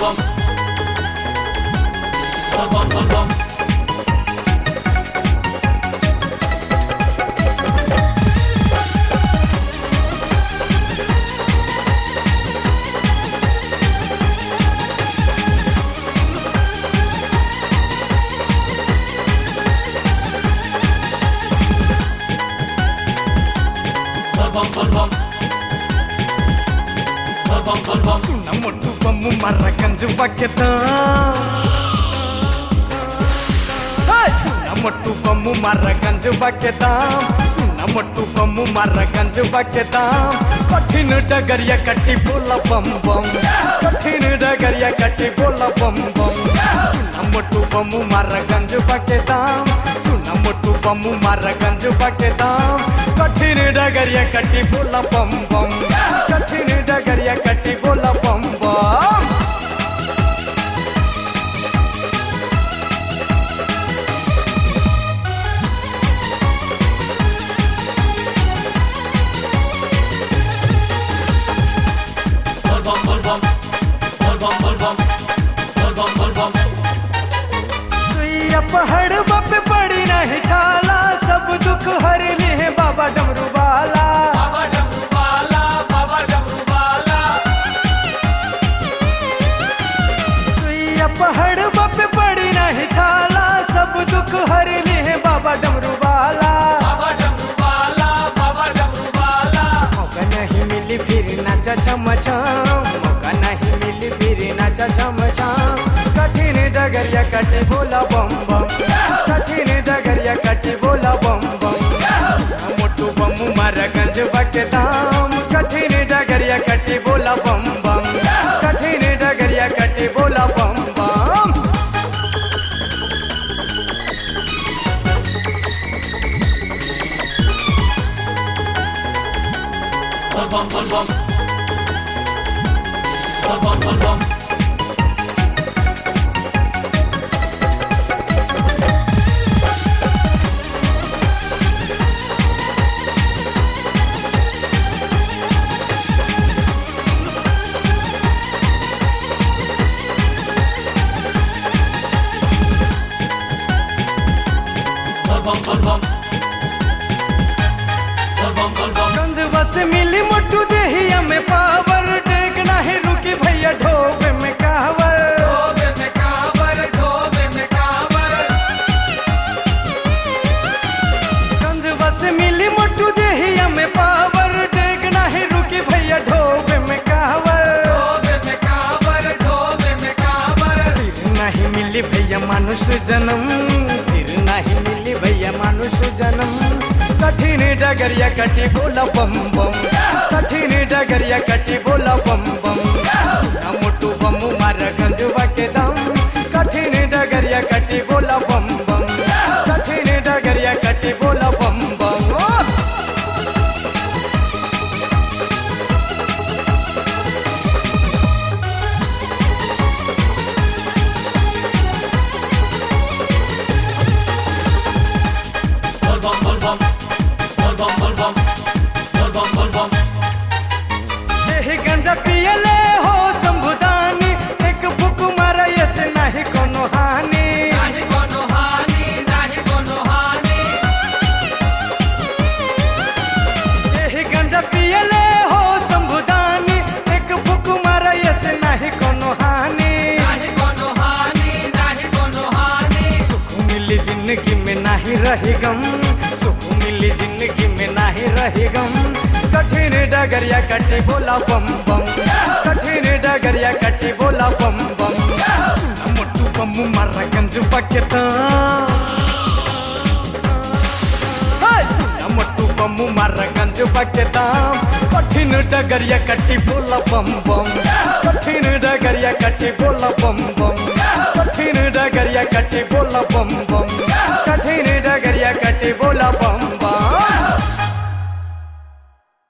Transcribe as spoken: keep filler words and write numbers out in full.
bum. Bum bum bum bum. सुना मोटू बम्मू मारा गंज बकेता सुना मोटू बम्मू मारा गंज बकेता सुना मोटू बम्मू मारा गंज बकेता कठिन डगरिया कट्टी बोला बम बम कठिन डगरिया कट्टी बोला बम बम सुना मोटू बम्मू मारा गंज बकेता सुना मोटू बम्मू मारा गंज बकेता कठिन डगरिया कट्टी बोला बम बम कठिन डगरिया कट्टी बोला बम बम सुइया पहाड़ पे पड़ी नहीं छाला सब दुख हर लिए बाबा डमरू वाला बाबा डमरू वाला बाबा डमरू वाला सुइया पहाड़ पे पड़ी नहीं छाला सब दुख हर लिए बाबा डमरू वाला बाबा डमरू वाला बाबा डमरू वाला मौका नहीं मिली फिर नाचा छम छम मौका नहीं मिली फिर नाचा छम छम कठिन डगरिया कटे बोला बम बम कठिन डगरिया कटे बोला बम बम मोटू बम्मू मारा गंज बकेदाम कठिन डगरिया कटे बोला बम बम कठिन डगरिया कटे बोला बम बम bum bum bum bum. Bum bum bum bum. गंज बस मिली मोटू देहिया में पावर टेक नहीं रुकी भैया ढोबे में कावर ढोबे में कावर ढोबे में कावर गंज बस मिली मोटू देहिया में पावर टेक नहीं रुकी भैया ढोबे में कावर ढोबे में कावर ढोबे में कावर फिर नहीं मिली भैया मनुष्य जन्म फिर नहीं मिली भैया मनुष्य जन्म कठिन डगरिया कटी बोला बम बम कठिन डगरिया कटी बोला बम बम मोटू बम्मू मारा गंज बकेदाम कठिन डगरिया कटी बोला बम बम कठिन डगरिया कटी बोला बम बम bum bum bum. Bum bum bum. Bum bum bum. यही गंजा पियले हो संबुदानी एक बुक मारा यस नहीं कोनो हानि नहीं कोनो हानि नहीं कोनो हानि यही गंजा पियले हो संबुदानी एक बुक मारा यस नहीं कोनो हानि नहीं कोनो हानि नहीं कोनो हानि सुख मिली जिंदगी में नहीं रही गम सुख मिली जिंदगी में नहीं रही गम कठिन डगरिया कटी बोला बम बम कठिन डगरिया कटी बोला बम बम सुना मोटू बम्मू मारा गंज बकेता सुना मोटू बम्मू मारा गंज बकेता कठिन डगरिया कटी बोला बम बम कठिन डगरिया कटी बोला बम बम कठिन डगरिया कटी बोला बम बम कठिन डगरिया कटी बोला बम